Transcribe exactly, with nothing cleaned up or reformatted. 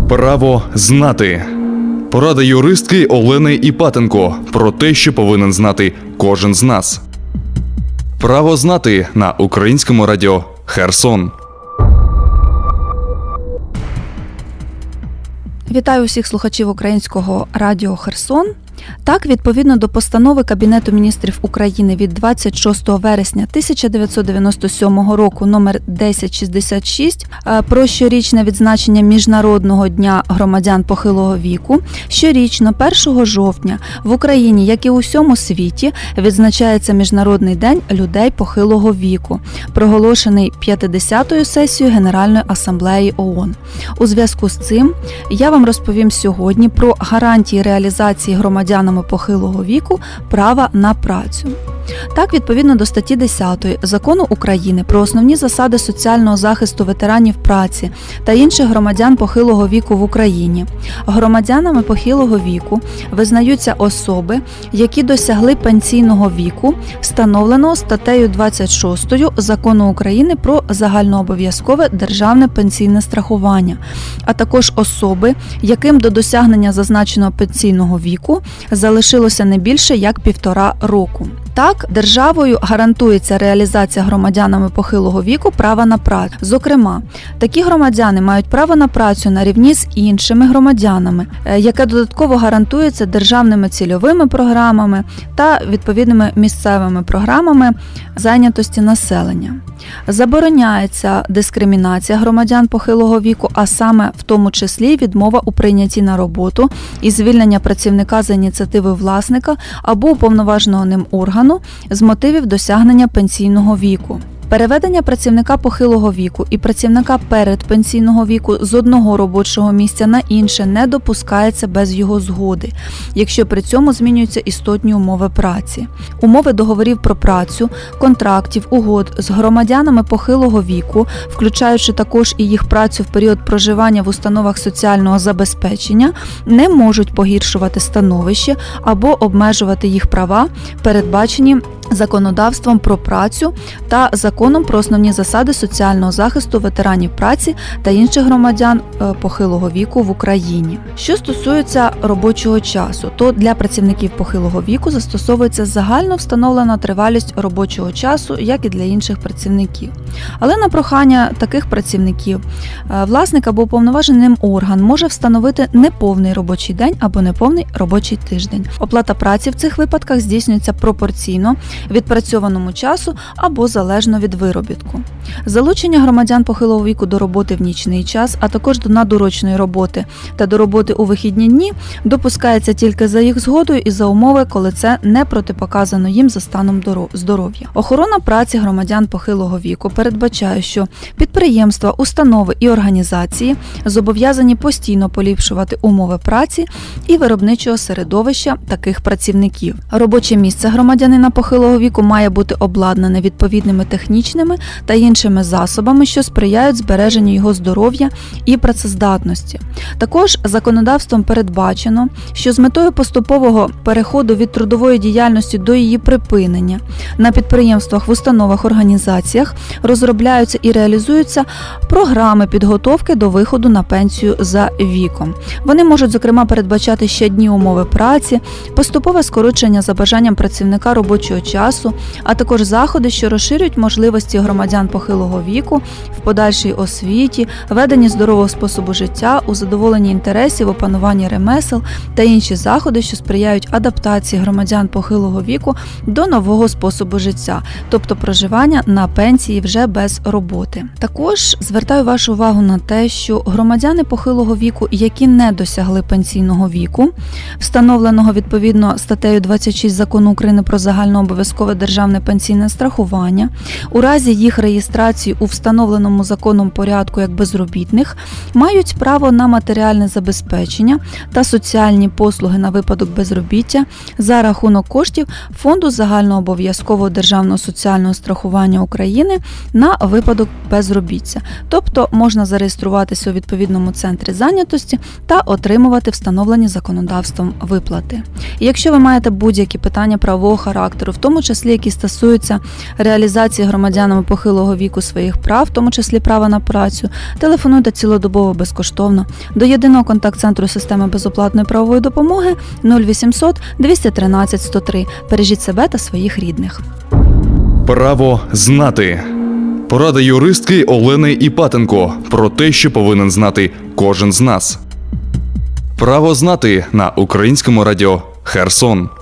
Право знати. Порада юристки Олени Іпатенко про те, що повинен знати кожен з нас. Право знати на Українському радіо Херсон. Вітаю усіх слухачів Українського радіо Херсон. Так, відповідно до постанови Кабінету міністрів України від двадцять шостого вересня тисяча дев'ятсот дев'яносто сьомого року номер десять шістдесят шість про щорічне відзначення Міжнародного дня громадян похилого віку, щорічно першого жовтня в Україні, як і у всьому світі, відзначається Міжнародний день людей похилого віку, проголошений п'ятдесятою сесією Генеральної асамблеї ООН. У зв'язку з цим я вам розповім сьогодні про гарантії реалізації громадянами похилого віку права на працю. Так, відповідно до статті десятої Закону України про основні засади соціального захисту ветеранів праці та інших громадян похилого віку в Україні, громадянами похилого віку визнаються особи, які досягли пенсійного віку, встановленого статтею двадцять шостою Закону України про загальнообов'язкове державне пенсійне страхування, а також особи, яким до досягнення зазначеного пенсійного віку залишилося не більше як півтора року. Так, державою гарантується реалізація громадянами похилого віку права на працю. Зокрема, такі громадяни мають право на працю на рівні з іншими громадянами, яке додатково гарантується державними цільовими програмами та відповідними місцевими програмами зайнятості населення. Забороняється дискримінація громадян похилого віку, а саме в тому числі відмова у прийнятті на роботу і звільнення працівника за ініціативи власника або уповноваженого ним органу з мотивів досягнення пенсійного віку. Переведення працівника похилого віку і працівника передпенсійного віку з одного робочого місця на інше не допускається без його згоди, якщо при цьому змінюються істотні умови праці. Умови договорів про працю, контрактів, угод з громадянами похилого віку, включаючи також і їх працю в період проживання в установах соціального забезпечення, не можуть погіршувати становище або обмежувати їх права, передбачені законодавством про працю та Законом про основні засади соціального захисту ветеранів праці та інших громадян похилого віку в Україні. Що стосується робочого часу, то для працівників похилого віку застосовується загально встановлена тривалість робочого часу, як і для інших працівників. Але на прохання таких працівників власник або уповноважений ним орган може встановити неповний робочий день або неповний робочий тиждень. Оплата праці в цих випадках здійснюється пропорційно відпрацьованому часу або залежно від виробітку. Залучення громадян похилого віку до роботи в нічний час, а також до надурочної роботи та до роботи у вихідні дні допускається тільки за їх згодою і за умови, коли це не протипоказано їм за станом здоров'я. Охорона праці громадян похилого віку передбачає, що підприємства, установи і організації зобов'язані постійно поліпшувати умови праці і виробничого середовища таких працівників. Робоче місце громадянина похилого віку має бути обладнане відповідними технічними та іншими засобами, що сприяють збереженню його здоров'я і працездатності. Також законодавством передбачено, що з метою поступового переходу від трудової діяльності до її припинення на підприємствах, в установах, організаціях розробляються і реалізуються програми підготовки до виходу на пенсію за віком. Вони можуть, зокрема, передбачати щодні умови праці, поступове скорочення за бажанням працівника робочого часу, а також заходи, що розширюють можливості громадян похилого віку в подальшій освіті, веденні здорового способу життя, у задоволенні інтересів, опануванні ремесел та інші заходи, що сприяють адаптації громадян похилого віку до нового способу життя, тобто проживання на пенсії вже без роботи. Також звертаю вашу увагу на те, що громадяни похилого віку, які не досягли пенсійного віку, встановленого відповідно статтею двадцять шість Закону України про загальнообов'язкове державне пенсійне страхування, у разі їх реєстрації у встановленому законом порядку як безробітних, мають право на матеріальне забезпечення та соціальні послуги на випадок безробіття за рахунок коштів Фонду загальнообов'язкового державного соціального страхування України на випадок безробіття. Тобто можна зареєструватися у відповідному центрі зайнятості та отримувати встановлені законодавством виплати. І якщо ви маєте будь-які питання правового характеру, в тому тому числі які стосуються реалізації громадянами похилого віку своїх прав, в тому числі права на працю. Телефонуйте цілодобово безкоштовно до єдиного контакт-центру системи безоплатної правової допомоги нуль вісімсот двісті тринадцять сто три. Бережіть себе та своїх рідних. Право знати. Порада юристки Олени Іпатенко про те, що повинен знати кожен з нас. Право знати на Українському радіо Херсон.